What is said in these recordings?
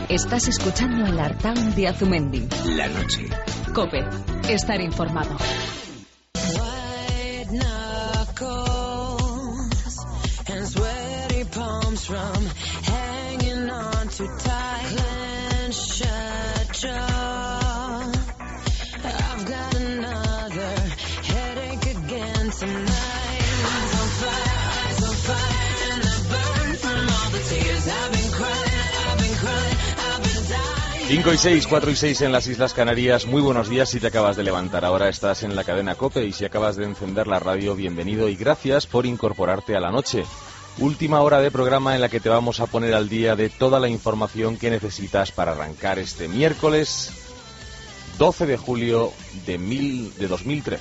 Estás escuchando el Artaun de Azumendi. La noche. COPE. Estar informado. Cinco y 6, 4 y 6 en las Islas Canarias. Muy buenos días si te acabas de levantar. Ahora estás en la cadena COPE y si acabas de encender la radio, bienvenido y gracias por incorporarte a la noche. Última hora de programa en la que te vamos a poner al día de toda la información que necesitas para arrancar este miércoles 12 de julio de 2013.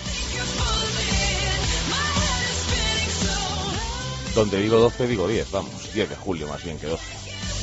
Donde digo 12, digo 10, vamos, 10 de julio más bien que 12.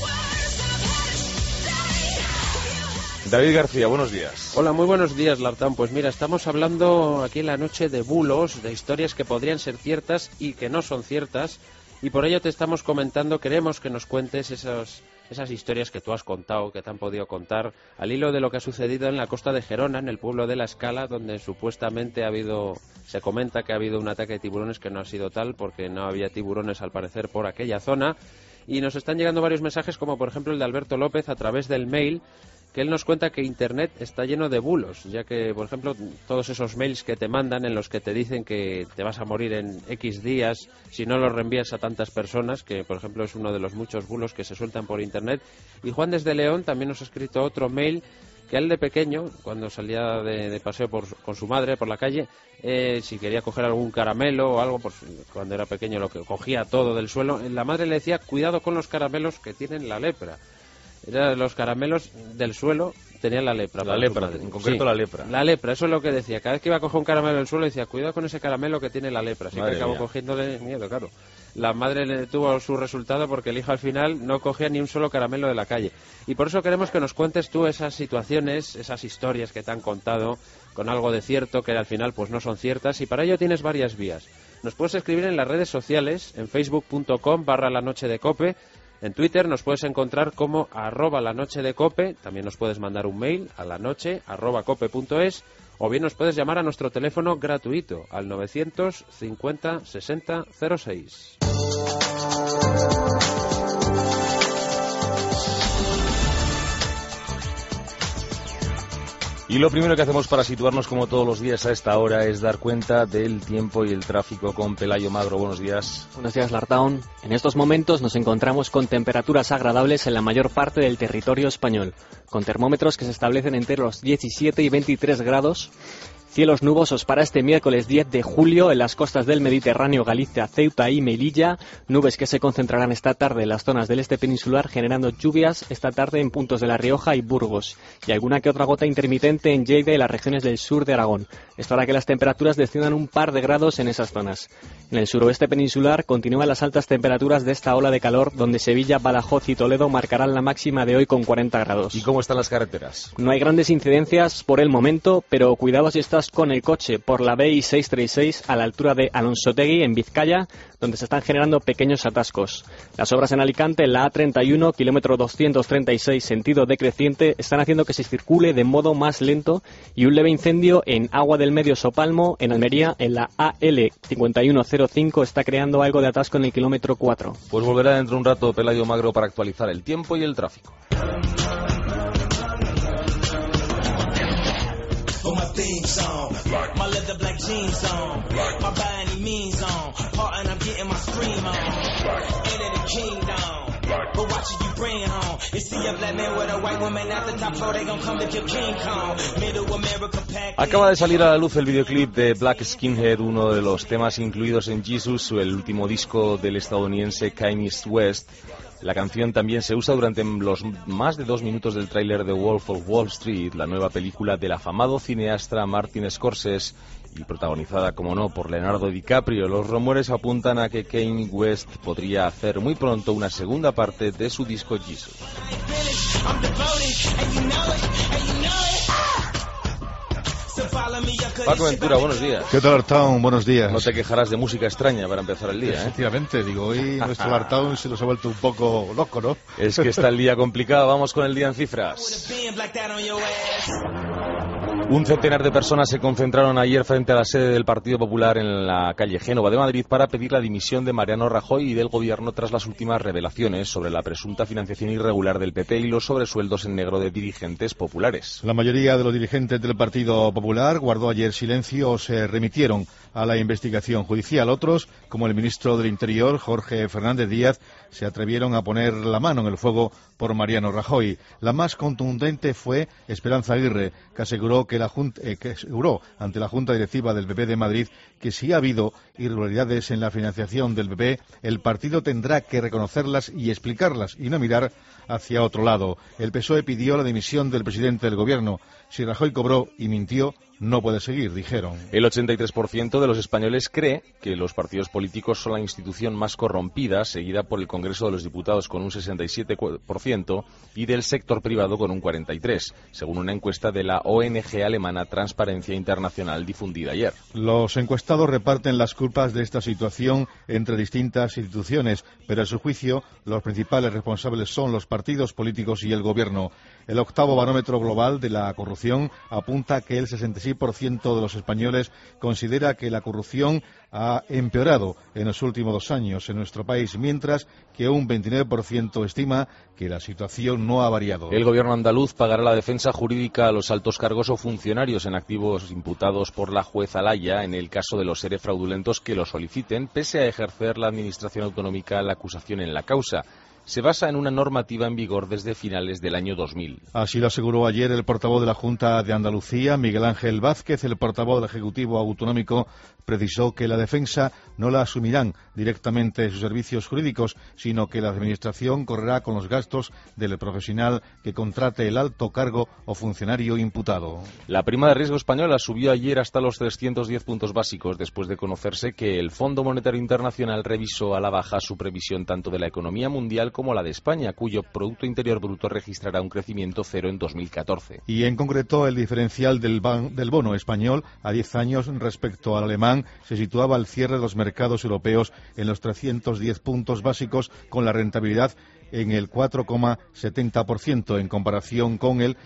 David García, buenos días. Hola, muy buenos días, Lartán. Pues mira, estamos hablando aquí en la noche de bulos, de historias que podrían ser ciertas y que no son ciertas, y por ello te estamos comentando, queremos que nos cuentes esas historias que tú has contado, que te han podido contar, al hilo de lo que ha sucedido en la costa de Gerona, en el pueblo de La Escala, donde supuestamente se comenta que ha habido un ataque de tiburones que no ha sido tal, porque no había tiburones al parecer por aquella zona, y nos están llegando varios mensajes, como por ejemplo el de Alberto López a través del mail, que él nos cuenta que Internet está lleno de bulos, ya que, por ejemplo, todos esos mails que te mandan en los que te dicen que te vas a morir en X días si no los reenvías a tantas personas, que, por ejemplo, es uno de los muchos bulos que se sueltan por Internet. Y Juan desde León también nos ha escrito otro mail que él de pequeño, cuando salía de paseo con su madre por la calle, si quería coger algún caramelo o algo, pues cuando era pequeño lo que cogía todo del suelo, la madre le decía, cuidado con los caramelos que tienen la lepra. Los caramelos del suelo tenían la lepra. La lepra, en concreto sí, la lepra. La lepra, eso es lo que decía. Cada vez que iba a coger un caramelo del suelo decía, cuidado con ese caramelo que tiene la lepra. Así que acabó cogiéndole miedo, claro. La madre le tuvo su resultado porque el hijo al final no cogía ni un solo caramelo de la calle. Y por eso queremos que nos cuentes tú esas situaciones, esas historias que te han contado con algo de cierto que al final pues no son ciertas. Y para ello tienes varias vías. Nos puedes escribir en las redes sociales, en facebook.com/lanochedecope. En Twitter nos puedes encontrar como @lanochedecope, también nos puedes mandar un mail a lanoche@cope.es o bien nos puedes llamar a nuestro teléfono gratuito al 950 60 06. Y lo primero que hacemos para situarnos como todos los días a esta hora es dar cuenta del tiempo y el tráfico con Pelayo Magro. Buenos días. Buenos días, Lartaun. En estos momentos nos encontramos con temperaturas agradables en la mayor parte del territorio español, con termómetros que se establecen entre los 17 y 23 grados. Cielos nubosos para este miércoles 10 de julio en las costas del Mediterráneo, Galicia, Ceuta y Melilla. Nubes que se concentrarán esta tarde en las zonas del este peninsular, generando lluvias esta tarde en puntos de La Rioja y Burgos. Y alguna que otra gota intermitente en Lleida y las regiones del sur de Aragón. Esto hará que las temperaturas desciendan un par de grados en esas zonas. En el suroeste peninsular continúan las altas temperaturas de esta ola de calor, donde Sevilla, Badajoz y Toledo marcarán la máxima de hoy con 40 grados. ¿Y cómo están las carreteras? No hay grandes incidencias por el momento, pero cuidado si estás con el coche por la BI 636 a la altura de Alonsotegui en Vizcaya, donde se están generando pequeños atascos. Las obras en Alicante, en la A31, kilómetro 236, sentido decreciente, están haciendo que se circule de modo más lento, y un leve incendio en Agua del Medio Sopalmo, en Almería, en la AL 5105, está creando algo de atasco en el kilómetro 4. Pues volverá dentro de un rato Pelayo Magro para actualizar el tiempo y el tráfico. Theme song, my leather black jeans on, my by any means on, hard and I'm getting my scream on, into the kingdom, but watch it you bring home, you see a black man with a white woman at the top floor, they gon' come to kill King Kong, Middle America pack. Acaba de salir a la luz el videoclip de Black Skinhead, uno de los temas incluidos en Jesus, el último disco del estadounidense Kanye West. La canción también se usa durante los más de 2 minutos del tráiler de Wolf of Wall Street, la nueva película del afamado cineasta Martin Scorsese y protagonizada, como no, por Leonardo DiCaprio. Los rumores apuntan a que Kanye West podría hacer muy pronto una segunda parte de su disco Jesus. Paco Ventura, buenos días. ¿Qué tal, Artaun? Buenos días. No te quejarás de música extraña para empezar el día, ¿eh? Efectivamente, digo, hoy nuestro Artaun se nos ha vuelto un poco loco, ¿no? Es que está el día complicado. Vamos con el día en cifras. Un centenar de personas se concentraron ayer frente a la sede del Partido Popular en la calle Génova de Madrid para pedir la dimisión de Mariano Rajoy y del Gobierno tras las últimas revelaciones sobre la presunta financiación irregular del PP y los sobresueldos en negro de dirigentes populares. La mayoría de los dirigentes del Partido Popular guardó ayer silencio o se remitieron a la investigación judicial. Otros, como el ministro del Interior, Jorge Fernández Díaz, se atrevieron a poner la mano en el fuego por Mariano Rajoy. La más contundente fue Esperanza Aguirre, que aseguró ante la Junta Directiva del PP de Madrid que si ha habido irregularidades en la financiación del PP, el partido tendrá que reconocerlas y explicarlas y no mirar hacia otro lado. El PSOE pidió la dimisión del presidente del Gobierno. Si Rajoy cobró y mintió, no puede seguir, dijeron. El 83% de los españoles cree que los partidos políticos son la institución más corrompida, seguida por el Congreso de los Diputados con un 67% y del sector privado con un 43%, según una encuesta de la ONG alemana Transparencia Internacional difundida ayer. Los encuestados reparten las culpas de esta situación entre distintas instituciones, pero a su juicio los principales responsables son los partidos políticos y el Gobierno. El octavo barómetro global de la corrupción apunta que el 66% de los españoles considera que la corrupción ha empeorado en los últimos 2 años en nuestro país, mientras que un 29% estima que la situación no ha variado. El Gobierno andaluz pagará la defensa jurídica a los altos cargos o funcionarios en activos imputados por la juez Alaya en el caso de los ERE fraudulentos que lo soliciten, pese a ejercer la Administración Autonómica la acusación en la causa. Se basa en una normativa en vigor desde finales del año 2000. Así lo aseguró ayer el portavoz de la Junta de Andalucía, Miguel Ángel Vázquez. El portavoz del Ejecutivo Autonómico precisó que la defensa no la asumirán directamente sus servicios jurídicos, sino que la Administración correrá con los gastos del profesional que contrate el alto cargo o funcionario imputado. La prima de riesgo española subió ayer hasta los 310 puntos básicos, después de conocerse que el Fondo Monetario Internacional revisó a la baja su previsión tanto de la economía mundial como la de España, cuyo Producto Interior Bruto registrará un crecimiento cero en 2014. Y en concreto el diferencial del bono español a 10 años respecto al alemán se situaba al cierre de los mercados europeos en los 310 puntos básicos, con la rentabilidad en el 4,70% en comparación con el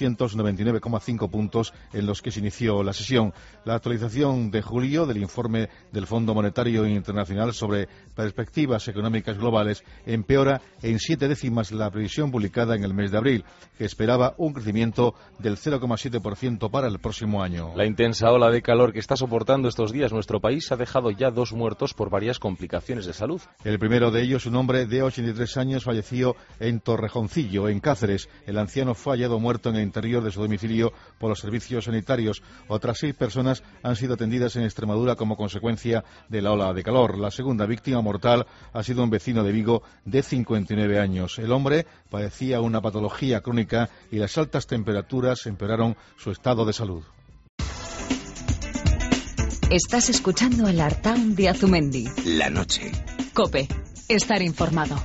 299,5 puntos en los que se inició la sesión. La actualización de julio del informe del Fondo Monetario Internacional sobre perspectivas económicas globales empeora en 7 décimas la previsión publicada en el mes de abril, que esperaba un crecimiento del 0,7% para el próximo año. La intensa ola de calor que está soportando estos días nuestro país ha dejado ya 2 muertos por varias complicaciones de salud. El primero de ellos, un hombre de 83 años, falleció en Torrejoncillo, en Cáceres. El anciano fue hallado muerto en el interior de su domicilio por los servicios sanitarios. Otras 6 personas han sido atendidas en Extremadura como consecuencia de la ola de calor. La segunda víctima mortal ha sido un vecino de Vigo de 59 años. El hombre padecía una patología crónica y las altas temperaturas empeoraron su estado de salud. Estás escuchando el Artaun de Azumendi. La noche. COPE. Estar informado.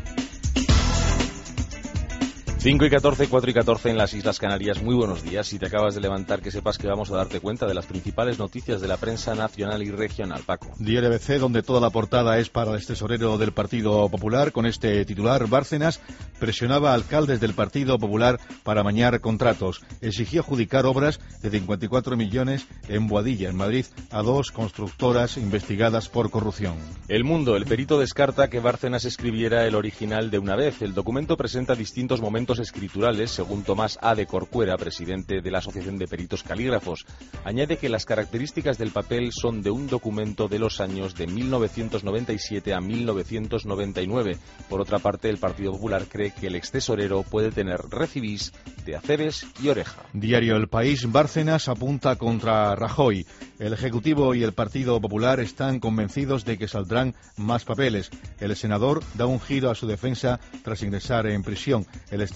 5 y 14, 4 y 14 en las Islas Canarias. Muy buenos días. Si te acabas de levantar, que sepas que vamos a darte cuenta de las principales noticias de la prensa nacional y regional. Paco. Diario ABC, donde toda la portada es para el tesorero del Partido Popular, con este titular: Bárcenas presionaba a alcaldes del Partido Popular para amañar contratos. Exigió adjudicar obras de 54 millones en Boadilla, en Madrid, a 2 constructoras investigadas por corrupción. El Mundo. El perito descarta que Bárcenas escribiera el original de Una vez. El documento presenta distintos momentos escriturales, según Tomás A. de Corcuera, presidente de la Asociación de Peritos Calígrafos. Añade que las características del papel son de un documento de los años de 1997 a 1999. Por otra parte, el Partido Popular cree que el extesorero puede tener recibís de Acebes y Oreja. Diario El País. Bárcenas apunta contra Rajoy. El Ejecutivo y el Partido Popular están convencidos de que saldrán más papeles. El senador da un giro a su defensa tras ingresar en prisión. El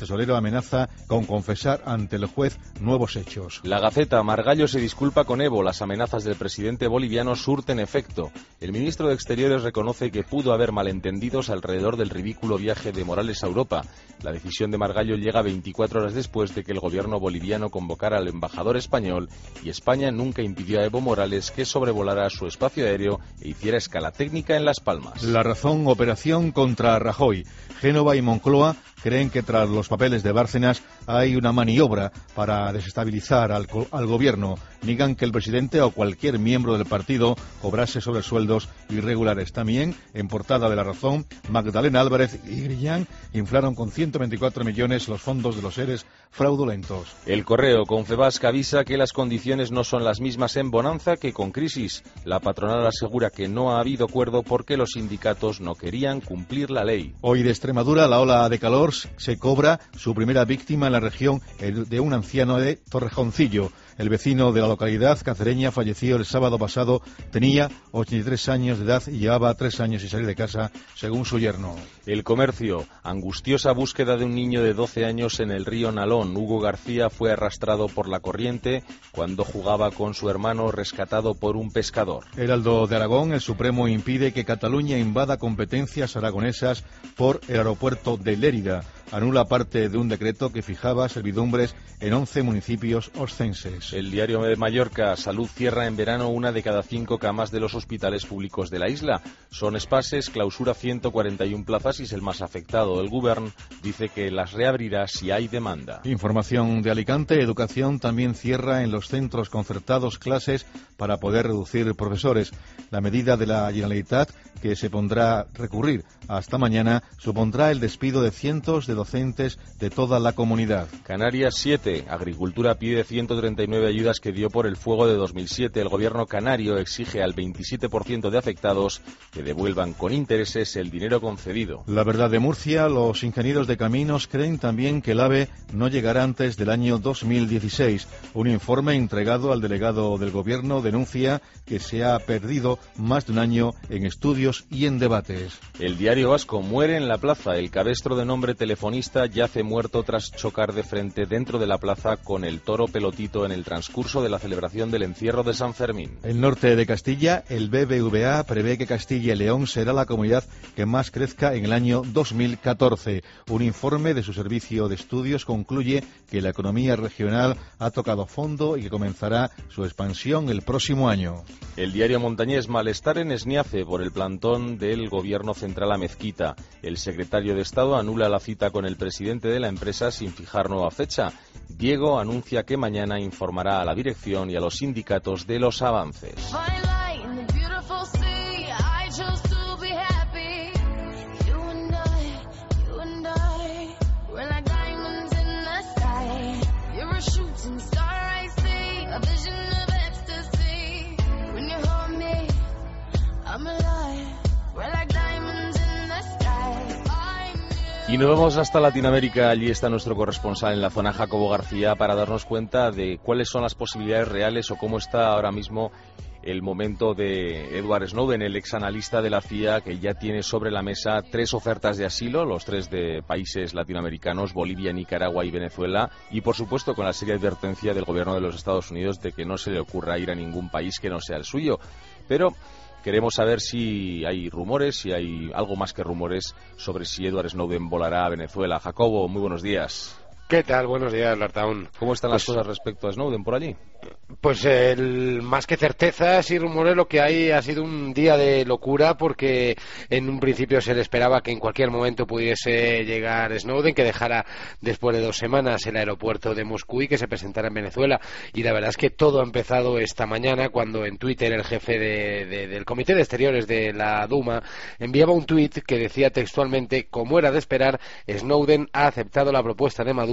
tesorero amenaza con confesar ante el juez nuevos hechos. La Gaceta, Margallo se disculpa con Evo. Las amenazas del presidente boliviano surten efecto. El ministro de Exteriores reconoce que pudo haber malentendidos alrededor del ridículo viaje de Morales a Europa. La decisión de Margallo llega 24 horas después de que el gobierno boliviano convocara al embajador español y España nunca impidió a Evo Morales que sobrevolara su espacio aéreo e hiciera escala técnica en Las Palmas. La Razón, operación contra Rajoy. Génova y Moncloa creen que tras los papeles de Bárcenas hay una maniobra para desestabilizar al gobierno. Niegan que el presidente o cualquier miembro del partido cobrase sobresueldos irregulares. También, en portada de La Razón, Magdalena Álvarez y Grillán inflaron con 124 millones los fondos de los seres fraudulentos. El Correo, Confebask avisa que las condiciones no son las mismas en bonanza que con crisis. La patronal asegura que no ha habido acuerdo porque los sindicatos no querían cumplir la ley. Hoy de Extremadura, la ola de calor se cobra su primera víctima en la región de un anciano de Torrejoncillo. El vecino de la localidad cacereña falleció el sábado pasado, tenía 83 años de edad y llevaba 3 años sin salir de casa, según su yerno. El Comercio, angustiosa búsqueda de un niño de 12 años en el río Nalón. Hugo García fue arrastrado por la corriente cuando jugaba con su hermano, rescatado por un pescador. Heraldo de Aragón, el Supremo impide que Cataluña invada competencias aragonesas por el aeropuerto de Lérida. Anula parte de un decreto que fijaba servidumbres en 11 municipios oscenses. El Diario de Mallorca, Salud cierra en verano 1 de cada 5 camas de los hospitales públicos de la isla. Son Espases, clausura 141 plazas y es el más afectado. El Govern dice que las reabrirá si hay demanda. Información de Alicante, Educación también cierra en los centros concertados clases para poder reducir profesores. La medida de la Generalitat, que se pondrá recurrir hasta mañana, supondrá el despido de cientos de docentes de toda la comunidad. Canarias 7. Agricultura pide 139 ayudas que dio por el fuego de 2007. El gobierno canario exige al 27% de afectados que devuelvan con intereses el dinero concedido. La Verdad de Murcia, los ingenieros de caminos creen también que el AVE no llegará antes del año 2016. Un informe entregado al delegado del gobierno denuncia que se ha perdido más de un año en estudios y en debates. El Diario Vasco, muere en la plaza. El cabestro de nombre telefonista yace muerto tras chocar de frente dentro de la plaza con el toro Pelotito en el transcurso de la celebración del encierro de San Fermín. El norte de Castilla, el BBVA prevé que Castilla y León será la comunidad que más crezca en el año 2014. Un informe de su servicio de estudios concluye que la economía regional ha tocado fondo y que comenzará su expansión el próximo año. El Diario Montañés, malestar en Esniace por el plantón del gobierno central a Mezquita. El secretario de Estado anula la cita con el presidente de la empresa sin fijar nueva fecha. Diego anuncia que mañana informará a la dirección y a los sindicatos de los avances. Y nos vamos hasta Latinoamérica. Allí está nuestro corresponsal en la zona, Jacobo García, para darnos cuenta de cuáles son las posibilidades reales o cómo está ahora mismo el momento de Edward Snowden, el exanalista de la CIA, que ya tiene sobre la mesa 3 ofertas de asilo, los 3 de países latinoamericanos, Bolivia, Nicaragua y Venezuela, y por supuesto con la seria advertencia del gobierno de los Estados Unidos de que no se le ocurra ir a ningún país que no sea el suyo. Pero queremos saber si hay rumores, si hay algo más que rumores sobre si Edward Snowden volará a Venezuela. Jacobo, muy buenos días. ¿Qué tal? Buenos días, Lartaún. ¿Cómo están las cosas respecto a Snowden por allí? Pues más que certezas y rumores, lo que hay ha sido un día de locura, porque en un principio se le esperaba que en cualquier momento pudiese llegar Snowden, que dejara después de 2 semanas el aeropuerto de Moscú y que se presentara en Venezuela. Y la verdad es que todo ha empezado esta mañana cuando en Twitter el jefe del Comité de Exteriores de la Duma enviaba un tuit que decía textualmente: como era de esperar, Snowden ha aceptado la propuesta de Maduro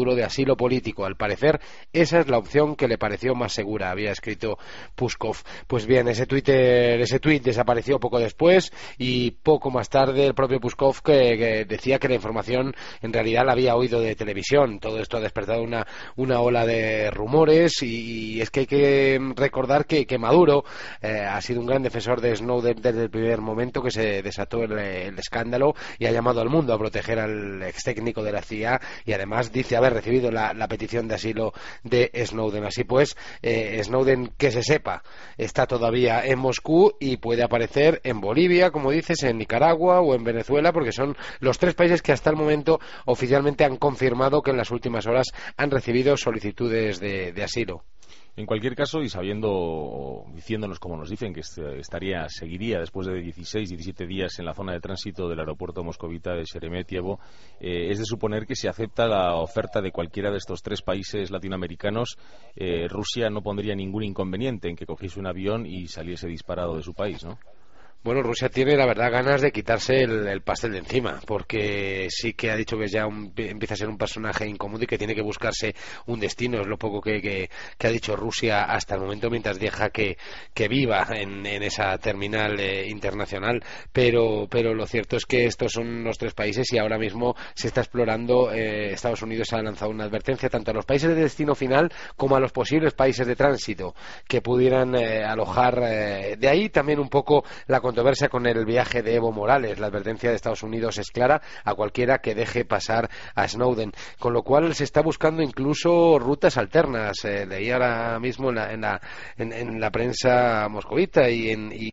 futuro de asilo político. Al parecer, esa es la opción que le pareció más segura, había escrito Puskov. Pues bien, ese tuit desapareció poco después y poco más tarde el propio Puskov que decía que la información en realidad la había oído de televisión. Todo esto ha despertado una ola de rumores y es que hay que recordar que Maduro ha sido un gran defensor de Snowden desde el primer momento que se desató el escándalo y ha llamado al mundo a proteger al ex técnico de la CIA y además dice haber recibido la petición de asilo de Snowden. Así pues, Snowden, que se sepa, está todavía en Moscú y puede aparecer en Bolivia, como dices, en Nicaragua o en Venezuela, porque son los 3 países que hasta el momento oficialmente han confirmado que en las últimas horas han recibido solicitudes de asilo. En cualquier caso, y diciéndonos como nos dicen que seguiría después de 16-17 días en la zona de tránsito del aeropuerto moscovita de Sheremetyevo, es de suponer que si acepta la oferta de cualquiera de estos 3 países latinoamericanos, Rusia no pondría ningún inconveniente en que cogiese un avión y saliese disparado de su país, ¿no? Bueno, Rusia tiene, la verdad, ganas de quitarse el pastel de encima, porque sí que ha dicho que ya empieza a ser un personaje incómodo y que tiene que buscarse un destino. Es lo poco que ha dicho Rusia hasta el momento, mientras deja que viva en esa terminal internacional. Pero lo cierto es que estos son los 3 países y ahora mismo se está explorando. Estados Unidos ha lanzado una advertencia tanto a los países de destino final como a los posibles países de tránsito que pudieran alojar. De ahí también un poco la controversia con el viaje de Evo Morales. La advertencia de Estados Unidos es clara a cualquiera que deje pasar a Snowden, con lo cual se está buscando incluso rutas alternas. Leí ahora mismo en la prensa moscovita y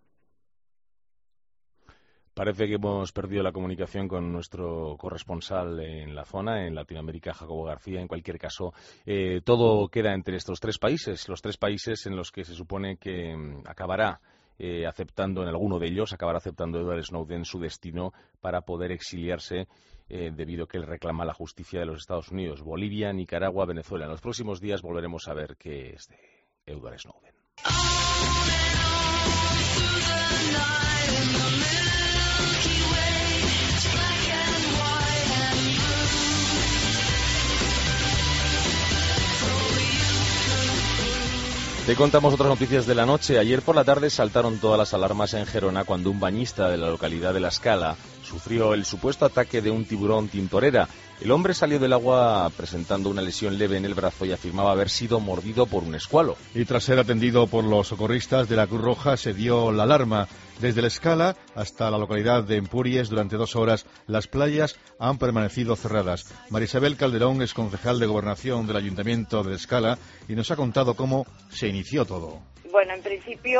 Parece que hemos perdido la comunicación con nuestro corresponsal en la zona, en Latinoamérica, Jacobo García. En cualquier caso, todo queda entre estos 3 países, los 3 países en los que se supone que acabará aceptando, en alguno de ellos, acabará aceptando Edward Snowden su destino para poder exiliarse debido a que él reclama la justicia de los Estados Unidos. Bolivia, Nicaragua, Venezuela. En los próximos días volveremos a ver qué es de Edward Snowden. Te contamos otras noticias de la noche. Ayer por la tarde saltaron todas las alarmas en Gerona cuando un bañista de la localidad de La Scala sufrió el supuesto ataque de un tiburón tintorera. El hombre salió del agua presentando una lesión leve en el brazo y afirmaba haber sido mordido por un escualo. Y tras ser atendido por los socorristas de la Cruz Roja se dio la alarma. Desde La Scala hasta la localidad de Empúries, durante 2 horas, las playas han permanecido cerradas. María Isabel Calderón es concejal de Gobernación del Ayuntamiento de La Scala y nos ha contado cómo se inició todo. Bueno, en principio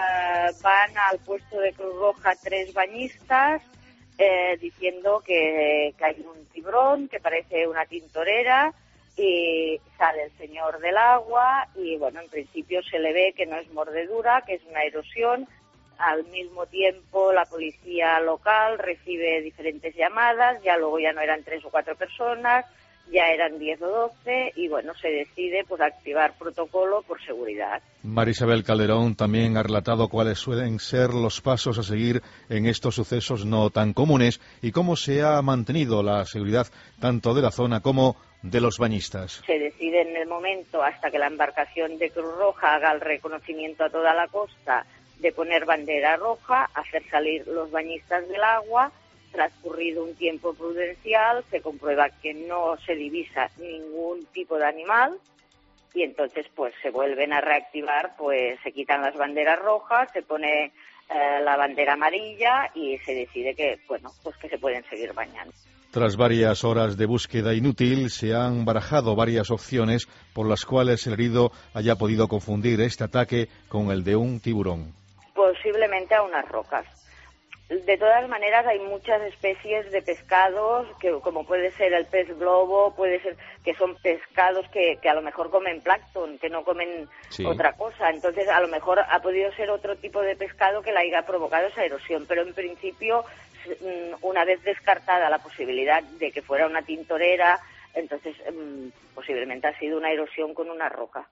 van al puesto de Cruz Roja 3 bañistas diciendo que hay un tiburón, que parece una tintorera, y sale el señor del agua y, bueno, en principio se le ve que no es mordedura, que es una erosión. Al mismo tiempo, la policía local recibe diferentes llamadas, ya luego ya no eran 3 o 4 personas, ya eran 10 o 12, y bueno, se decide pues activar protocolo por seguridad. María Isabel Calderón también ha relatado cuáles suelen ser los pasos a seguir en estos sucesos no tan comunes y cómo se ha mantenido la seguridad tanto de la zona como de los bañistas. Se decide en el momento, hasta que la embarcación de Cruz Roja haga el reconocimiento a toda la costa, de poner bandera roja, hacer salir los bañistas del agua. Transcurrido un tiempo prudencial, se comprueba que no se divisa ningún tipo de animal y entonces pues se vuelven a reactivar, pues se quitan las banderas rojas, se pone la bandera amarilla y se decide que, bueno, pues que se pueden seguir bañando. Tras varias horas de búsqueda inútil, se han barajado varias opciones por las cuales el herido haya podido confundir este ataque con el de un tiburón. Posiblemente a unas rocas. De todas maneras, hay muchas especies de pescados, que como puede ser el pez globo, puede ser que son pescados que a lo mejor comen plancton, que no comen otra cosa. Entonces, a lo mejor ha podido ser otro tipo de pescado que le haya provocado esa erosión. Pero en principio, una vez descartada la posibilidad de que fuera una tintorera, entonces posiblemente ha sido una erosión con una roca.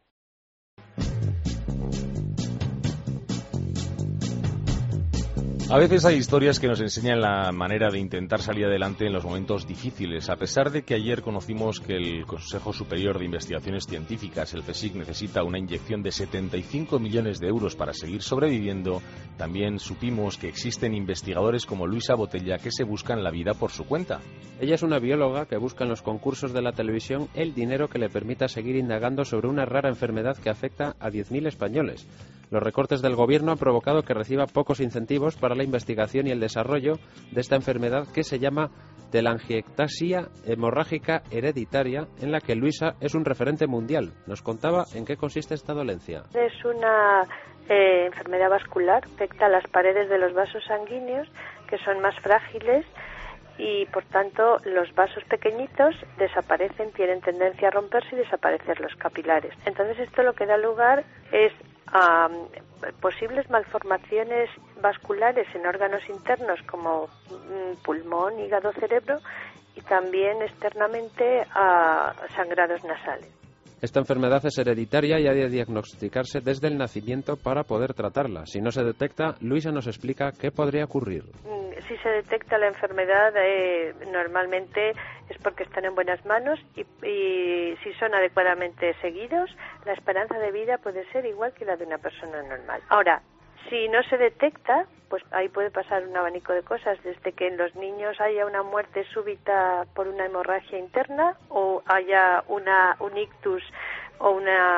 A veces hay historias que nos enseñan la manera de intentar salir adelante en los momentos difíciles. A pesar de que ayer conocimos que el Consejo Superior de Investigaciones Científicas, el CSIC, necesita una inyección de 75 millones de euros para seguir sobreviviendo, también supimos que existen investigadores como Luisa Botella que se buscan la vida por su cuenta. Ella es una bióloga que busca en los concursos de la televisión el dinero que le permita seguir indagando sobre una rara enfermedad que afecta a 10.000 españoles. Los recortes del gobierno han provocado que reciba pocos incentivos para la investigación y el desarrollo de esta enfermedad que se llama telangiectasia hemorrágica hereditaria, en la que Luisa es un referente mundial. Nos contaba en qué consiste esta dolencia. Es una enfermedad vascular, afecta a las paredes de los vasos sanguíneos, que son más frágiles, y por tanto los vasos pequeñitos desaparecen, tienen tendencia a romperse y desaparecer los capilares. Entonces esto lo que da lugar es a posibles malformaciones vasculares en órganos internos como pulmón, hígado, cerebro, y también externamente a sangrados nasales. Esta enfermedad es hereditaria y ha de diagnosticarse desde el nacimiento para poder tratarla. Si no se detecta, Luisa nos explica qué podría ocurrir. Si se detecta la enfermedad, normalmente es porque están en buenas manos y si son adecuadamente seguidos, la esperanza de vida puede ser igual que la de una persona normal. Ahora, si no se detecta, pues ahí puede pasar un abanico de cosas, desde que en los niños haya una muerte súbita por una hemorragia interna o haya un ictus o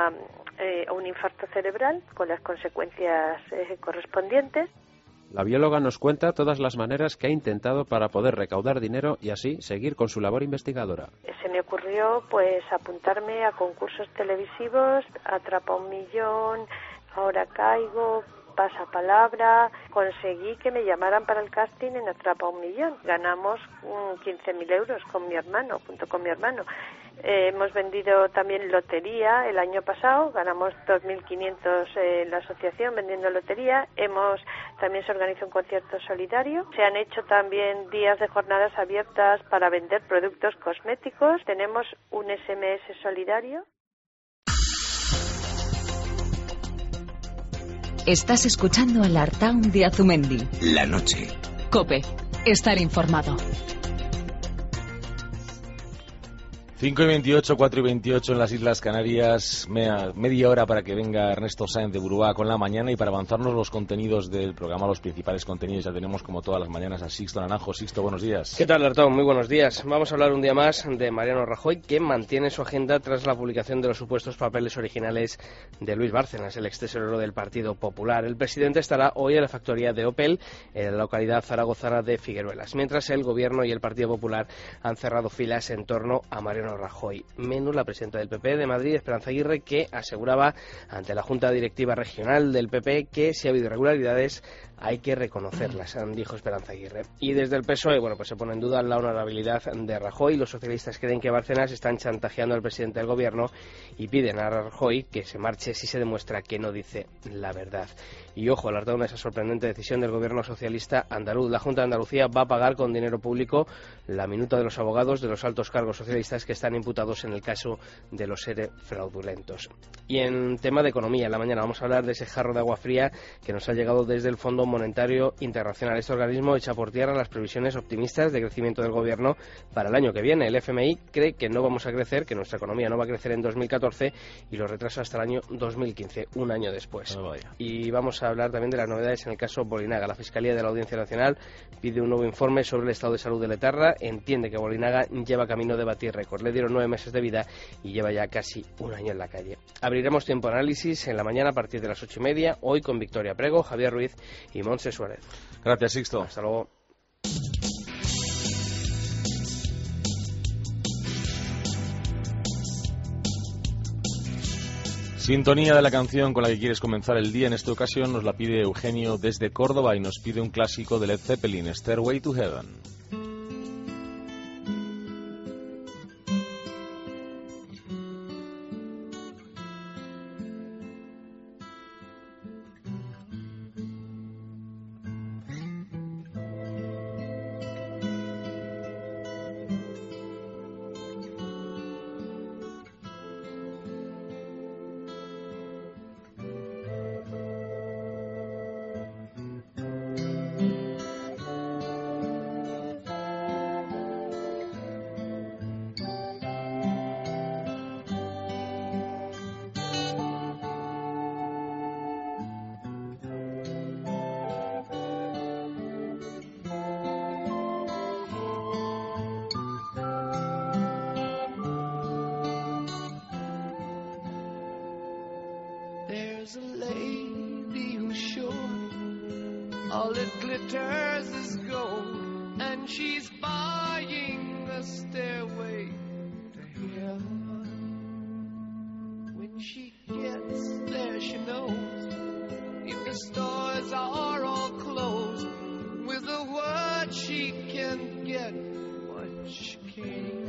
un infarto cerebral con las consecuencias correspondientes. La bióloga nos cuenta todas las maneras que ha intentado para poder recaudar dinero y así seguir con su labor investigadora. Se me ocurrió pues apuntarme a concursos televisivos, Atrapa un Millón, Ahora Caigo, Pasapalabra. Conseguí que me llamaran para el casting en Atrapa un Millón. Ganamos 15.000 euros con mi hermano, junto con mi hermano. Hemos vendido también lotería el año pasado, ganamos 2.500 en la asociación vendiendo lotería. También se organizó un concierto solidario. Se han hecho también días de jornadas abiertas para vender productos cosméticos. Tenemos un SMS solidario. Estás escuchando al Artaun de Azumendi. La noche. COPE. Estar informado. 5:28, 4:28 en las Islas Canarias, media hora para que venga Ernesto Sáenz de Buruá con la mañana y para avanzarnos los contenidos del programa, los principales contenidos. Ya tenemos como todas las mañanas a Sixto Naranjo. Sixto, buenos días. ¿Qué tal, Artón? Muy buenos días. Vamos a hablar un día más de Mariano Rajoy, que mantiene su agenda tras la publicación de los supuestos papeles originales de Luis Bárcenas, el extesorero del Partido Popular. El presidente estará hoy en la factoría de Opel, en la localidad zaragozana de Figueruelas, mientras el Gobierno y el Partido Popular han cerrado filas en torno a Mariano Rajoy, menos la presidenta del PP de Madrid, Esperanza Aguirre, que aseguraba ante la Junta Directiva Regional del PP que si ha habido irregularidades hay que reconocerlas, dijo Esperanza Aguirre. Y desde el PSOE, pues se pone en duda la honorabilidad de Rajoy. Los socialistas creen que Bárcenas están chantajeando al presidente del Gobierno y piden a Rajoy que se marche si se demuestra que no dice la verdad. Y ojo, alertado a esa sorprendente decisión del Gobierno socialista andaluz. La Junta de Andalucía va a pagar con dinero público la minuta de los abogados de los altos cargos socialistas que están imputados en el caso de los ERE fraudulentos. Y en tema de economía, en la mañana vamos a hablar de ese jarro de agua fría que nos ha llegado desde el Fondo Monetario Internacional. Este organismo echa por tierra las previsiones optimistas de crecimiento del Gobierno para el año que viene. El FMI cree que no vamos a crecer, que nuestra economía no va a crecer en 2014 y lo retrasa hasta el año 2015, un año después. Y vamos a hablar también de las novedades en el caso Bolinaga. La Fiscalía de la Audiencia Nacional pide un nuevo informe sobre el estado de salud de Letarra. Entiende que Bolinaga lleva camino de batir récord. Le dieron 9 meses de vida y lleva ya casi un año en la calle. Abriremos tiempo de análisis en la mañana a partir de las 8:30, hoy con Victoria Prego, Javier Ruiz y Montse Suárez. Gracias, Sixto. Hasta luego. Sintonía de la canción con la que quieres comenzar el día. En esta ocasión nos la pide Eugenio desde Córdoba y nos pide un clásico de Led Zeppelin, Stairway to Heaven. All it glitters is gold, and she's buying a stairway to heaven. When she gets there, she knows if the stores are all closed, with a word she can get what she came.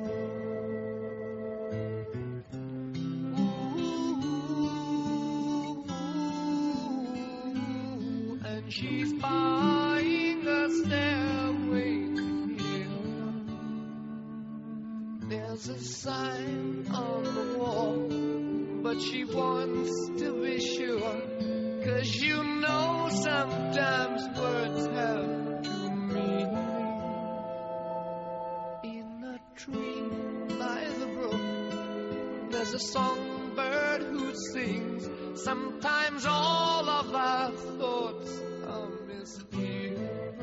She's buying a stairway here. There's a sign on the wall, but she wants to be sure, 'cause you know sometimes words have two meanings. In a tree by the brook, there's a songbird who sings. Sometimes all of our thoughts are misgiven.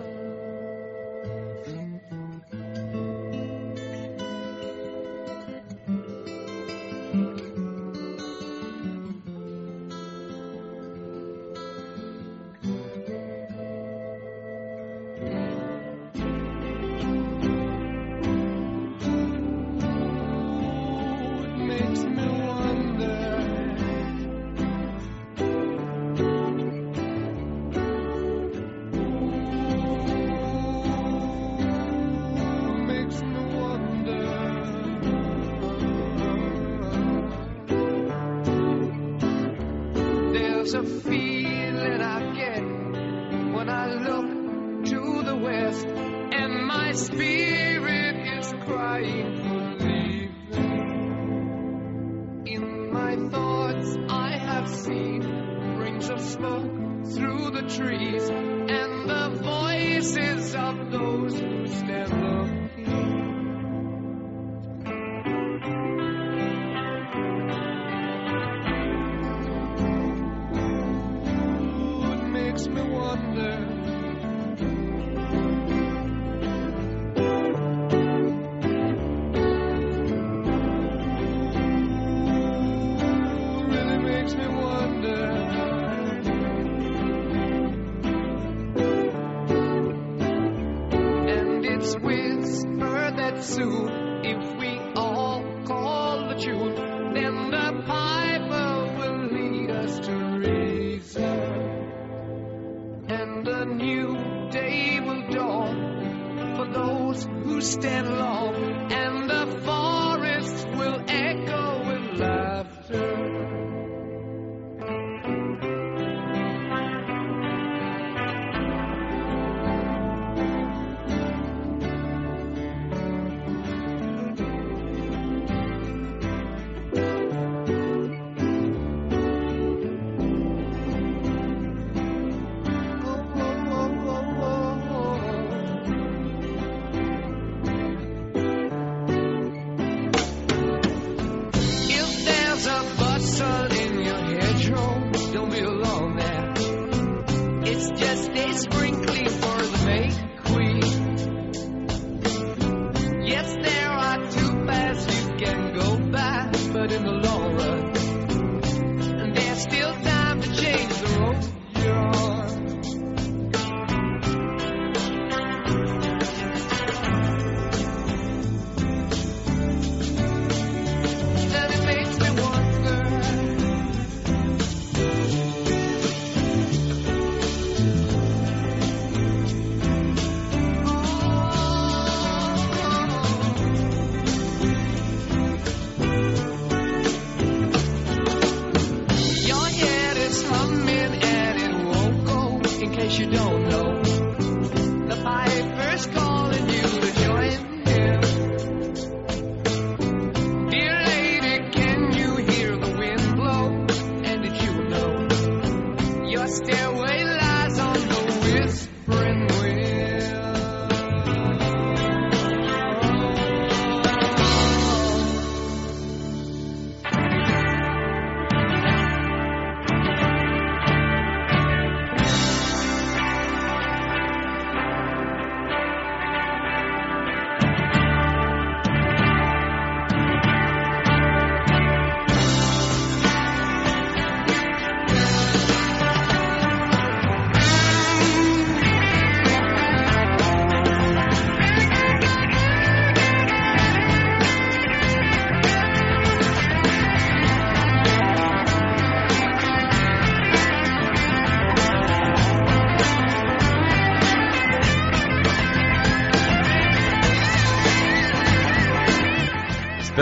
There's a feeling I get when I look to the west, and my spirit is crying for leaving. In my thoughts I have seen rings of smoke through the trees, and the voices of those who stand looking. Makes me wonder. Really makes me wonder. And it's whispered that soon, if we all call the tune, then the piper will lead us to reason. And a new day will dawn for those who stand long, and the forest will echo with laughter.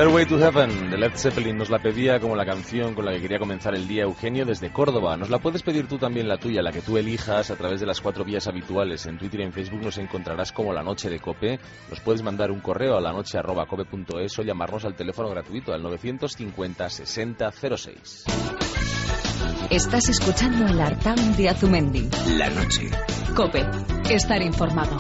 Stairway to Heaven de Led Zeppelin nos la pedía como la canción con la que quería comenzar el día Eugenio desde Córdoba. Nos la puedes pedir tú también, la tuya, la que tú elijas a través de las 4 vías habituales. En Twitter y en Facebook nos encontrarás como La Noche de Cope. Nos puedes mandar un correo a lanoche@cope.es o llamarnos al teléfono gratuito al 950 60 06. Estás escuchando el Artaun de Azumendi. La noche. Cope. Estar informado.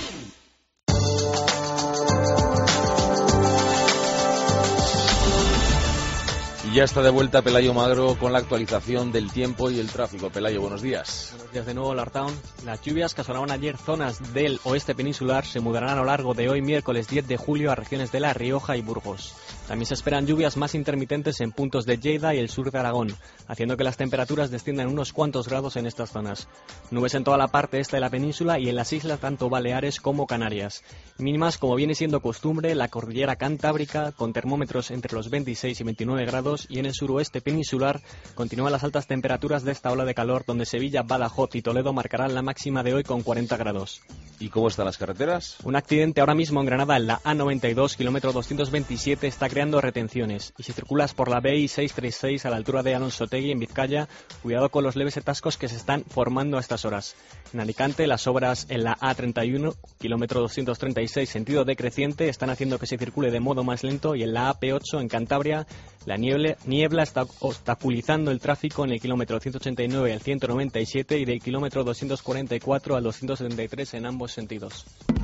Ya está de vuelta Pelayo Magro con la actualización del tiempo y el tráfico. Pelayo, buenos días. Buenos días de nuevo, Lartown. Las lluvias que asolaban ayer zonas del oeste peninsular se mudarán a lo largo de hoy, miércoles 10 de julio, a regiones de La Rioja y Burgos. También se esperan lluvias más intermitentes en puntos de Lleida y el sur de Aragón, haciendo que las temperaturas desciendan unos cuantos grados en estas zonas. Nubes en toda la parte este de la península y en las islas tanto Baleares como Canarias. Mínimas, como viene siendo costumbre, la cordillera Cantábrica, con termómetros entre los 26 y 29 grados, y en el suroeste peninsular continúan las altas temperaturas de esta ola de calor, donde Sevilla, Badajoz y Toledo marcarán la máxima de hoy con 40 grados. ¿Y cómo están las carreteras? Un accidente ahora mismo en Granada, en la A92, kilómetro 227, está creando retenciones. Y si circulas por la BI 636 a la altura de Alonsotegui, en Vizcaya, cuidado con los leves atascos que se están formando a estas horas. En Alicante, las obras en la A31, kilómetro 236, sentido decreciente, están haciendo que se circule de modo más lento, y en la AP8, en Cantabria, la niebla está obstaculizando el tráfico en el kilómetro 189 al 197 y del kilómetro 244 al 273 en ambos sentidos.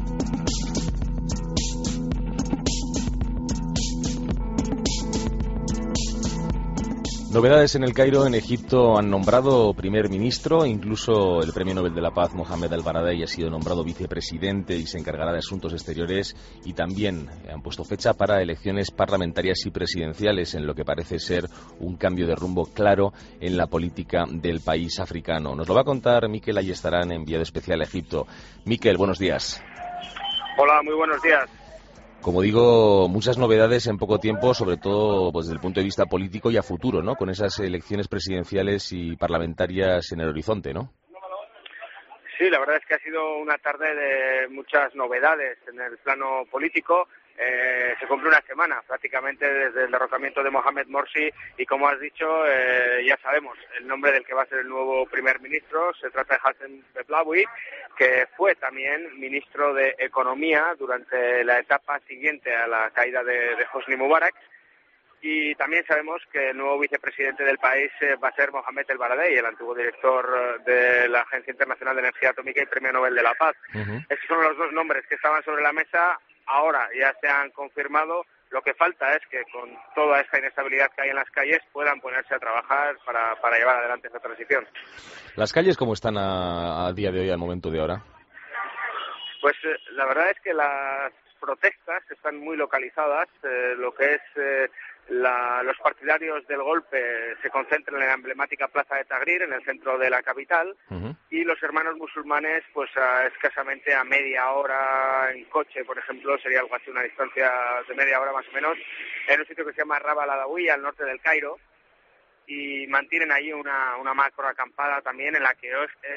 Novedades en el Cairo. En Egipto han nombrado primer ministro, incluso el Premio Nobel de la Paz Mohamed al-Baradei ha sido nombrado vicepresidente y se encargará de asuntos exteriores, y también han puesto fecha para elecciones parlamentarias y presidenciales, en lo que parece ser un cambio de rumbo claro en la política del país africano. Nos lo va a contar Mikel Ayestarán, enviado especial a Egipto. Mikel, buenos días. Hola, muy buenos días. Como digo, muchas novedades en poco tiempo, sobre todo pues, desde el punto de vista político y a futuro, ¿no? Con esas elecciones presidenciales y parlamentarias en el horizonte, ¿no? Sí, la verdad es que ha sido una tarde de muchas novedades en el plano político. Se cumple una semana prácticamente desde el derrocamiento de Mohamed Morsi y, como has dicho, ya sabemos el nombre del que va a ser el nuevo primer ministro. Se trata de Hassan Beblawi, que fue también ministro de Economía durante la etapa siguiente a la caída de Hosni Mubarak. Y también sabemos que el nuevo vicepresidente del país va a ser Mohamed el-Baradei, el antiguo director de la Agencia Internacional de Energía Atómica y Premio Nobel de la Paz. Esos son los dos nombres que estaban sobre la mesa. Ahora ya se han confirmado. Lo que falta es que, con toda esta inestabilidad que hay en las calles, puedan ponerse a trabajar para llevar adelante esta transición. ¿Las calles cómo están a día de hoy, al momento de ahora? Pues la verdad es que las protestas están muy localizadas. Lo que es los partidarios del golpe se concentran en la emblemática plaza de Tahrir, en el centro de la capital, y los hermanos musulmanes, pues escasamente a media hora en coche, por ejemplo, sería algo así, una distancia de media hora más o menos, en un sitio que se llama Raba al-Adawi, al norte del Cairo, y mantienen allí una macro acampada también en la que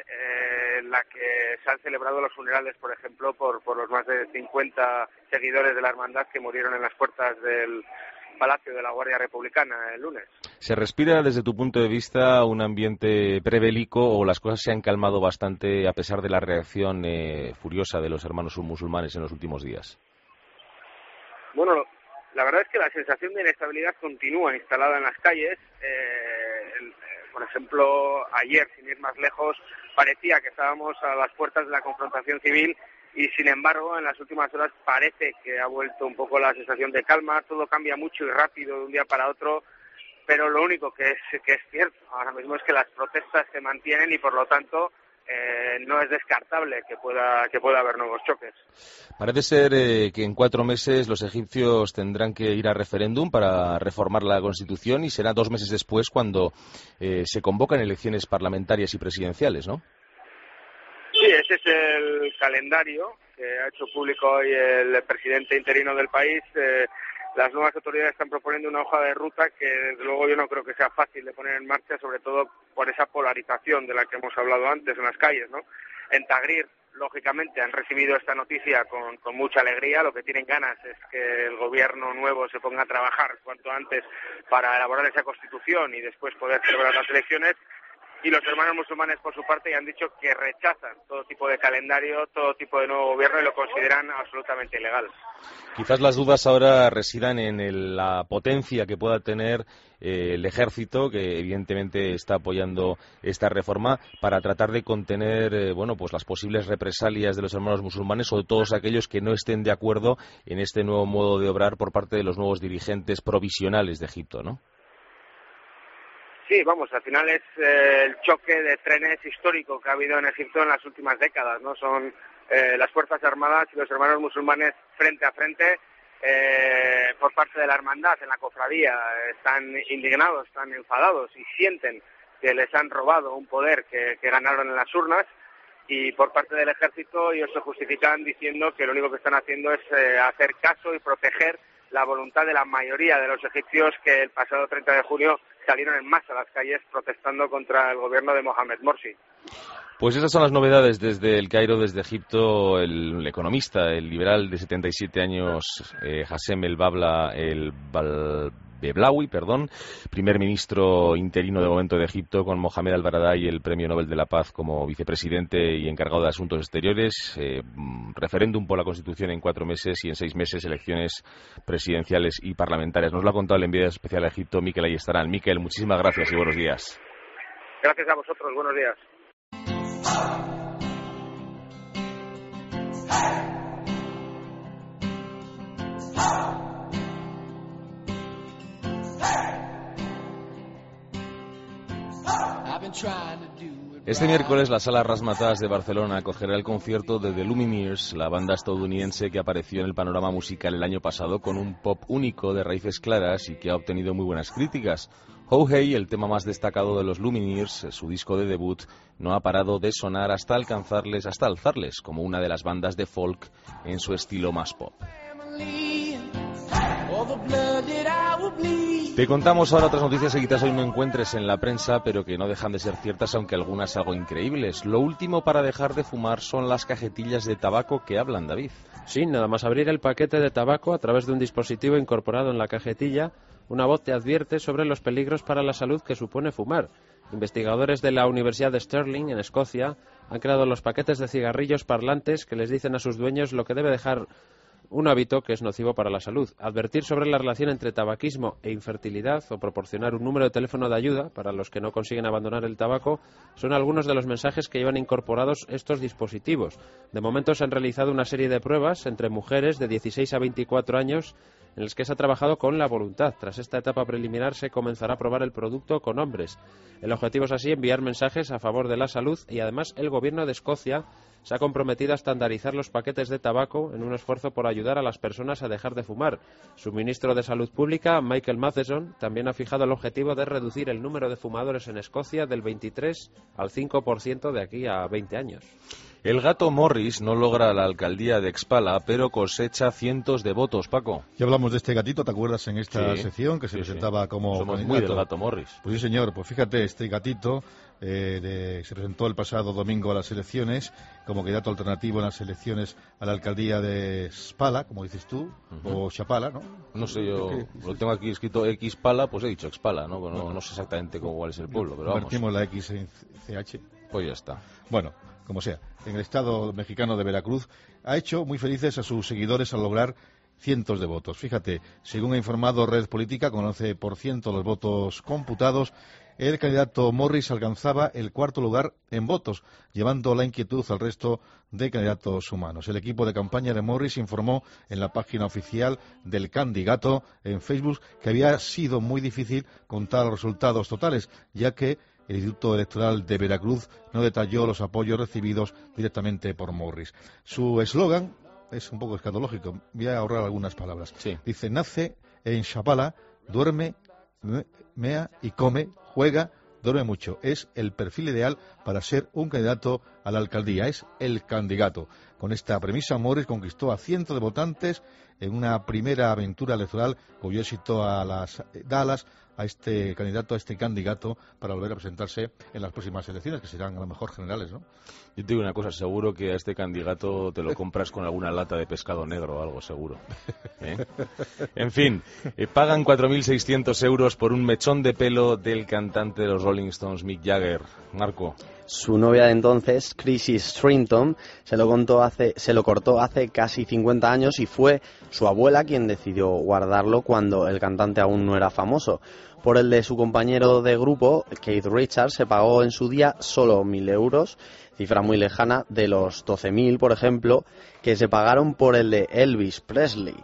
se han celebrado los funerales, por ejemplo, por los más de 50 seguidores de la hermandad que murieron en las puertas del Palacio de la Guardia Republicana el lunes. ¿Se respira, desde tu punto de vista, un ambiente prebélico, o las cosas se han calmado bastante a pesar de la reacción furiosa de los hermanos musulmanes en los últimos días? Bueno, la verdad es que la sensación de inestabilidad continúa instalada en las calles. Por ejemplo, ayer, sin ir más lejos, parecía que estábamos a las puertas de la confrontación civil, y sin embargo en las últimas horas parece que ha vuelto un poco la sensación de calma. Todo cambia mucho y rápido de un día para otro, pero lo único que es cierto ahora mismo es que las protestas se mantienen y, por lo tanto, no es descartable que pueda haber nuevos choques. Parece ser que en 4 meses los egipcios tendrán que ir a referéndum para reformar la Constitución, y será 2 meses después cuando se convocan elecciones parlamentarias y presidenciales, ¿no? Sí, ese es el calendario que ha hecho público hoy el presidente interino del país. Las nuevas autoridades están proponiendo una hoja de ruta que, desde luego, yo no creo que sea fácil de poner en marcha, sobre todo por esa polarización de la que hemos hablado antes en las calles, ¿no? En Tahrir lógicamente han recibido esta noticia con mucha alegría. Lo que tienen ganas es que el gobierno nuevo se ponga a trabajar cuanto antes para elaborar esa constitución y después poder celebrar las elecciones. Y los hermanos musulmanes, por su parte, ya han dicho que rechazan todo tipo de calendario, todo tipo de nuevo gobierno y lo consideran absolutamente ilegal. Quizás las dudas ahora residan en la potencia que pueda tener el ejército, que evidentemente está apoyando esta reforma, para tratar de contener pues las posibles represalias de los hermanos musulmanes o de todos aquellos que no estén de acuerdo en este nuevo modo de obrar por parte de los nuevos dirigentes provisionales de Egipto, ¿no? Sí, vamos, al final es el choque de trenes histórico que ha habido en Egipto en las últimas décadas, ¿no? Son las Fuerzas Armadas y los hermanos musulmanes frente a frente. Por parte de la hermandad en la cofradía están indignados, están enfadados y sienten que les han robado un poder que ganaron en las urnas, y por parte del ejército ellos se justifican diciendo que lo único que están haciendo es hacer caso y proteger la voluntad de la mayoría de los egipcios que el pasado 30 de junio salieron en masa a las calles protestando contra el gobierno de Mohamed Morsi. Pues esas son las novedades desde el Cairo, desde Egipto. El economista, el liberal de 77 años, Hassem Beblawi, primer ministro interino de momento de Egipto, con Mohamed al-Baradei, el Premio Nobel de la Paz, como vicepresidente y encargado de asuntos exteriores. Referéndum por la Constitución en 4 meses y en 6 meses elecciones presidenciales y parlamentarias. Nos lo ha contado el enviado especial a Egipto, Mikel Ayestarán. Mikel, muchísimas gracias y buenos días. Gracias a vosotros, buenos días. Este miércoles la Sala Razzmatazz de Barcelona acogerá el concierto de The Lumineers, la banda estadounidense que apareció en el panorama musical el año pasado con un pop único de raíces claras y que ha obtenido muy buenas críticas. Oh Hey, el tema más destacado de los Lumineers, su disco de debut, no ha parado de sonar hasta alzarles como una de las bandas de folk en su estilo más pop. Te contamos ahora otras noticias que quizás hoy no encuentres en la prensa, pero que no dejan de ser ciertas, aunque algunas algo increíbles. Lo último para dejar de fumar son las cajetillas de tabaco que hablan, David. Sí, nada más abrir el paquete de tabaco a través de un dispositivo incorporado en la cajetilla, una voz te advierte sobre los peligros para la salud que supone fumar. Investigadores de la Universidad de Stirling, en Escocia, han creado los paquetes de cigarrillos parlantes que les dicen a sus dueños lo que debe dejar un hábito que es nocivo para la salud. Advertir sobre la relación entre tabaquismo e infertilidad o proporcionar un número de teléfono de ayuda para los que no consiguen abandonar el tabaco son algunos de los mensajes que llevan incorporados estos dispositivos. De momento se han realizado una serie de pruebas entre mujeres de 16 a 24 años en las que se ha trabajado con la voluntad. Tras esta etapa preliminar se comenzará a probar el producto con hombres. El objetivo es así enviar mensajes a favor de la salud y además el gobierno de Escocia se ha comprometido a estandarizar los paquetes de tabaco en un esfuerzo por ayudar a las personas a dejar de fumar. Su ministro de Salud Pública, Michael Matheson, también ha fijado el objetivo de reducir el número de fumadores en Escocia del 23 al 5% de aquí a 20 años. El gato Morris no logra la alcaldía de Expala, pero cosecha cientos de votos, Paco. Ya hablamos de este gatito, ¿te acuerdas en esta sección que se presentaba como Somos candidato? muy del gato Morris. Pues sí, señor. Pues fíjate, este gatito se presentó el pasado domingo a las elecciones como candidato alternativo en las elecciones a la alcaldía de Expala, como dices tú, o Chapala, ¿no? No sé, yo lo tengo aquí escrito Xpala, pues he dicho Expala, ¿no? No sé exactamente cuál es el pueblo, pero vamos. Convertimos la X en CH. Pues ya está. Bueno, como sea, en el estado mexicano de Veracruz ha hecho muy felices a sus seguidores al lograr cientos de votos. Fíjate, según ha informado Red Política, con 11% de los votos computados, el candidato Morris alcanzaba el 4º lugar en votos, llevando la inquietud al resto de candidatos humanos. El equipo de campaña de Morris informó en la página oficial del candidato en Facebook que había sido muy difícil contar los resultados totales, ya que el Instituto Electoral de Veracruz no detalló los apoyos recibidos directamente por Morris. Su eslogan es un poco escatológico. Voy a ahorrar algunas palabras. Sí. Dice: nace en Chapala, duerme, mea y come, juega, duerme mucho. Es el perfil ideal para ser un candidato a la alcaldía. Es el candidato. Con esta premisa, Morris conquistó a cientos de votantes en una primera aventura electoral cuyo éxito da alas a este candidato para volver a presentarse en las próximas elecciones, que serán a lo mejor generales, ¿no? Yo te digo una cosa, seguro que a este candidato te lo compras con alguna lata de pescado negro o algo, seguro. En fin, pagan 4.600 euros por un mechón de pelo del cantante de los Rolling Stones, Mick Jagger. Marco. Su novia de entonces, Chrissy Strinton, se lo cortó hace casi 50 años y fue su abuela quien decidió guardarlo cuando el cantante aún no era famoso. Por el de su compañero de grupo, Keith Richards, se pagó en su día solo 1.000 euros, cifra muy lejana de los 12.000, por ejemplo, que se pagaron por el de Elvis Presley.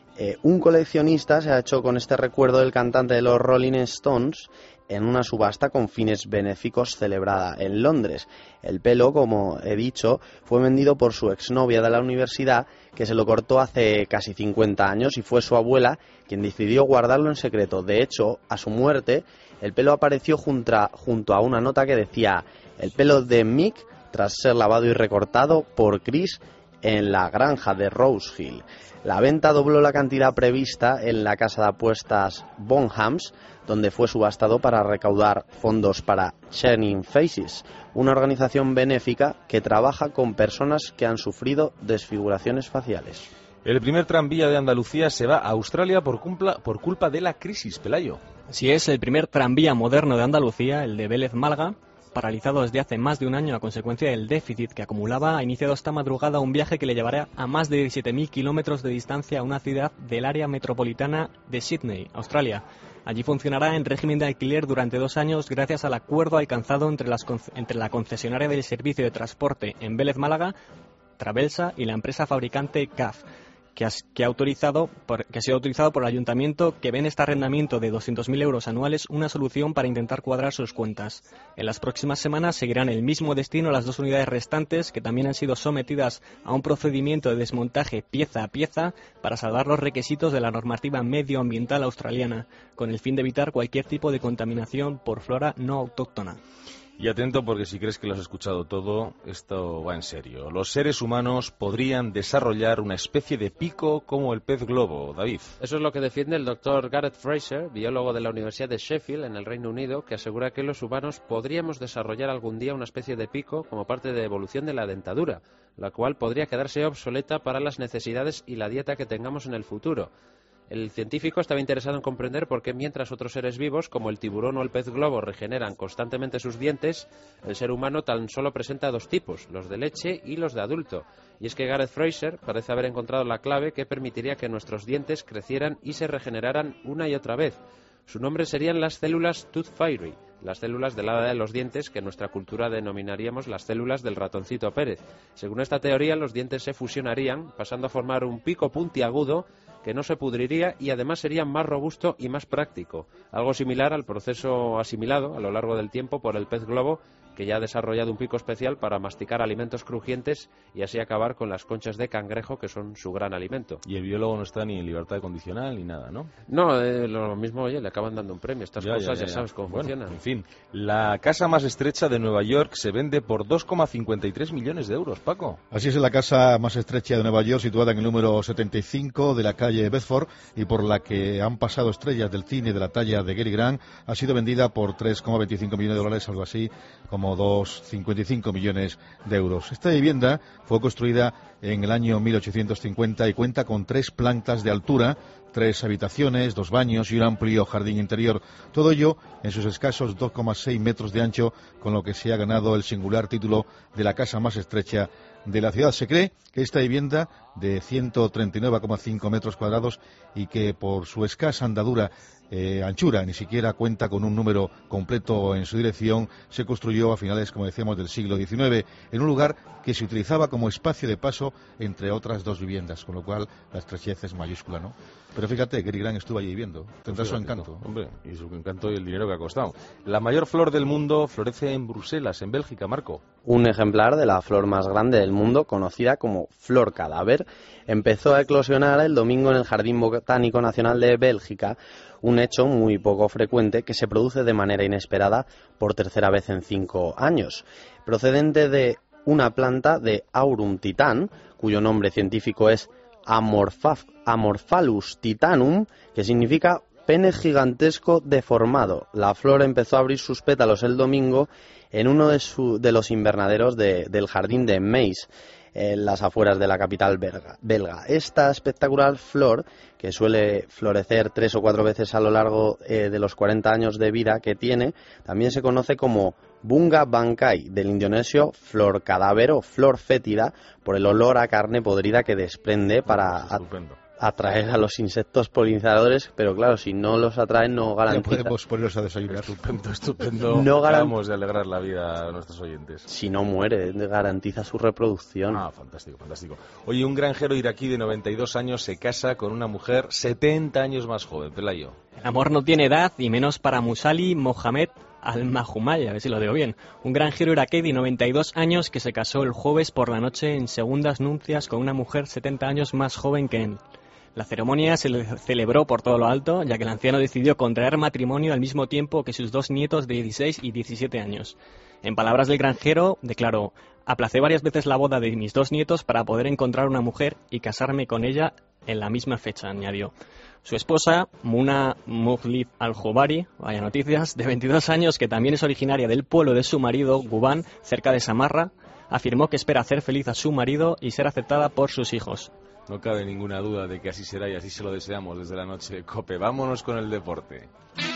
Un coleccionista se ha hecho con este recuerdo del cantante de los Rolling Stones en una subasta con fines benéficos celebrada en Londres. El pelo, como he dicho, fue vendido por su exnovia de la universidad, que se lo cortó hace casi 50 años y fue su abuela quien decidió guardarlo en secreto. De hecho, a su muerte, el pelo apareció junto a una nota que decía: el pelo de Mick tras ser lavado y recortado por Chris en la granja de Rose Hill. La venta dobló la cantidad prevista en la casa de apuestas Bonhams, donde fue subastado para recaudar fondos para Shining Faces, una organización benéfica que trabaja con personas que han sufrido desfiguraciones faciales. El primer tranvía de Andalucía se va a Australia por culpa de la crisis, Pelayo. Si es el primer tranvía moderno de Andalucía, el de Vélez-Málaga, paralizado desde hace más de un año a consecuencia del déficit que acumulaba, ha iniciado esta madrugada un viaje que le llevará a más de 17.000 kilómetros de distancia a una ciudad del área metropolitana de Sydney, Australia. Allí funcionará en régimen de alquiler durante 2 años gracias al acuerdo alcanzado entre la concesionaria del servicio de transporte en Vélez-Málaga, Travelsa, y la empresa fabricante CAF, que ha sido autorizado por el ayuntamiento, que ve en este arrendamiento de 200.000 euros anuales una solución para intentar cuadrar sus cuentas. En las próximas semanas seguirán el mismo destino las 2 unidades restantes, que también han sido sometidas a un procedimiento de desmontaje pieza a pieza para salvar los requisitos de la normativa medioambiental australiana, con el fin de evitar cualquier tipo de contaminación por flora no autóctona. Y atento, porque si crees que lo has escuchado todo, esto va en serio. Los seres humanos podrían desarrollar una especie de pico como el pez globo, David. Eso es lo que defiende el doctor Gareth Fraser, biólogo de la Universidad de Sheffield, en el Reino Unido, que asegura que los humanos podríamos desarrollar algún día una especie de pico como parte de evolución de la dentadura, la cual podría quedarse obsoleta para las necesidades y la dieta que tengamos en el futuro. El científico estaba interesado en comprender por qué, mientras otros seres vivos, como el tiburón o el pez globo, regeneran constantemente sus dientes, el ser humano tan solo presenta 2 tipos, los de leche y los de adulto. Y es que Gareth Fraser parece haber encontrado la clave que permitiría que nuestros dientes crecieran y se regeneraran una y otra vez. Su nombre serían las células Tooth Fairy, las células del hada de los dientes que en nuestra cultura denominaríamos las células del ratoncito Pérez. Según esta teoría, los dientes se fusionarían, pasando a formar un pico puntiagudo que no se pudriría y además sería más robusto y más práctico. Algo similar al proceso asimilado a lo largo del tiempo por el pez globo, que ya ha desarrollado un pico especial para masticar alimentos crujientes y así acabar con las conchas de cangrejo, que son su gran alimento. Y el biólogo no está ni en libertad condicional ni nada, ¿no? No, lo mismo, oye, le acaban dando un premio. Estas cosas ya sabes cómo funcionan. En fin, la casa más estrecha de Nueva York se vende por 2,53 millones de euros, Paco. Así es, la casa más estrecha de Nueva York, situada en el número 75 de la calle Bedford y por la que han pasado estrellas del cine de la talla de Cary Grant, ha sido vendida por 3,25 millones de dólares, algo así como 2,55 millones de euros. Esta vivienda fue construida en el año 1850 y cuenta con 3 plantas de altura, 3 habitaciones, 2 baños y un amplio jardín interior. Todo ello en sus escasos 2,6 metros de ancho, con lo que se ha ganado el singular título de la casa más estrecha de la ciudad. Se cree que esta vivienda de 139,5 metros cuadrados y que por su escasa andadura, anchura, ni siquiera cuenta con un número completo en su dirección, se construyó a finales, como decíamos, del siglo XIX, en un lugar que se utilizaba como espacio de paso entre otras 2 viviendas, con lo cual la estrechez es mayúscula, ¿no? Pero fíjate, Cary Grant estuvo allí viviendo, tendrá su encanto. Hombre, y su encanto y el dinero que ha costado. La mayor flor del mundo florece en Bruselas, en Bélgica, Marco. Un ejemplar de la flor más grande del mundo, conocida como flor cadáver, empezó a eclosionar el domingo en el Jardín Botánico Nacional de Bélgica, un hecho muy poco frecuente que se produce de manera inesperada por tercera vez en 5 años. Procedente de una planta de Aurum titan, cuyo nombre científico es Amorphalus titanum, que significa pene gigantesco deformado. La flor empezó a abrir sus pétalos el domingo en uno de los invernaderos del jardín de Meis, en las afueras de la capital belga. Esta espectacular flor, que suele florecer 3 o 4 veces a lo largo de los 40 años de vida que tiene, también se conoce como Bunga Bankai, del indonesio flor cadáver o flor fétida, por el olor a carne podrida que desprende para atraer a los insectos polinizadores, pero claro, si no los atraen no garantiza. Ya podemos ponerlos a desayunar. Estupendo. No Acabamos de alegrar la vida a nuestros oyentes. Si no muere, garantiza su reproducción. Ah, fantástico, fantástico. Oye, un granjero iraquí de 92 años se casa con una mujer 70 años más joven. Pelayo. El amor no tiene edad, y menos para Musali Mohamed Al-Mahumay, a ver si lo digo bien. Un granjero iraquí de 92 años que se casó el jueves por la noche en segundas nupcias con una mujer 70 años más joven que él. La ceremonia se celebró por todo lo alto, ya que el anciano decidió contraer matrimonio al mismo tiempo que sus 2 nietos de 16 y 17 años. En palabras del granjero, declaró: aplacé varias veces la boda de mis 2 nietos para poder encontrar una mujer y casarme con ella en la misma fecha, añadió. Su esposa, Muna Mughlib Al-Jobari, vaya noticias, de 22 años, que también es originaria del pueblo de su marido, Guban, cerca de Samarra, afirmó que espera hacer feliz a su marido y ser aceptada por sus hijos. No cabe ninguna duda de que así será y así se lo deseamos desde la noche de COPE. Vámonos con el deporte.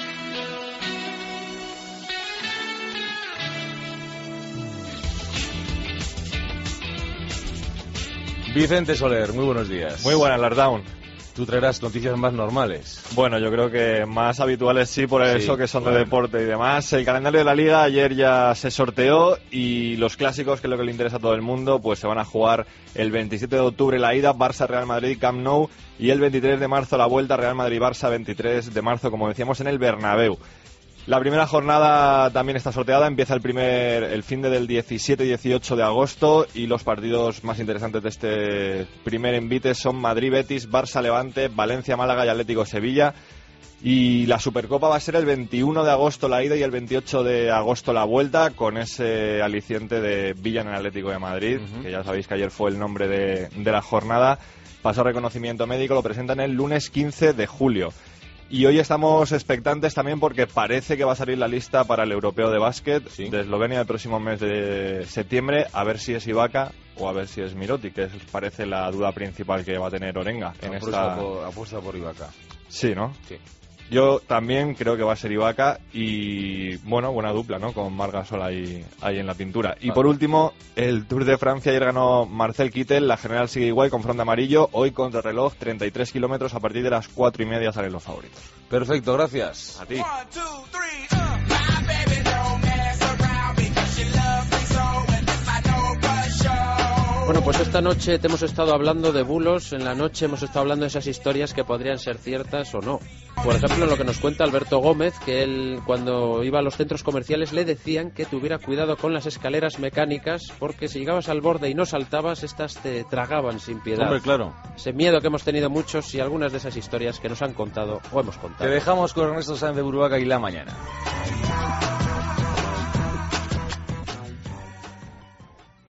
Vicente Soler, muy buenos días. Muy buenas, Lardown. Tú traerás noticias más normales. Bueno, yo creo que más habituales sí, por eso que son de deporte y demás. El calendario de la Liga ayer ya se sorteó y los clásicos, que es lo que le interesa a todo el mundo, pues se van a jugar el 27 de octubre la ida, Barça-Real Madrid, Camp Nou, y el 23 de marzo la vuelta, Real Madrid-Barça, 23 de marzo, como decíamos, en el Bernabéu. La primera jornada también está sorteada, empieza el fin del 17 y 18 de agosto y los partidos más interesantes de este primer envite son Madrid-Betis, Barça-Levante, Valencia-Málaga y Atlético-Sevilla. Y la Supercopa va a ser el 21 de agosto la ida y el 28 de agosto la vuelta, con ese aliciente de Villa en el Atlético de Madrid, que ya sabéis que ayer fue el nombre de la jornada. Pasó reconocimiento médico, lo presentan el lunes 15 de julio. Y hoy estamos expectantes también porque parece que va a salir la lista para el europeo de básquet de Eslovenia el próximo mes de septiembre, a ver si es Ibaka o a ver si es Mirotic, que parece la duda principal que va a tener Orenga en esta... Apuesta por Ibaka. Sí, ¿no? Sí. Yo también creo que va a ser Ibaka y, bueno, buena dupla, ¿no? Con Marc Gasol ahí en la pintura. Y por último, el Tour de Francia, ayer ganó Marcel Kittel, la general sigue igual con fronda amarillo, hoy contra reloj, 33 kilómetros, a partir de las 4:30 salen los favoritos. Perfecto, gracias. A ti. Bueno, pues esta noche te hemos estado hablando de bulos, en la noche hemos estado hablando de esas historias que podrían ser ciertas o no. Por ejemplo, lo que nos cuenta Alberto Gómez, que él cuando iba a los centros comerciales le decían que tuviera cuidado con las escaleras mecánicas porque si llegabas al borde y no saltabas, estas te tragaban sin piedad. Hombre, claro. Ese miedo que hemos tenido muchos y algunas de esas historias que nos han contado o hemos contado. Te dejamos con Ernesto Sáenz de Buruaga y la mañana.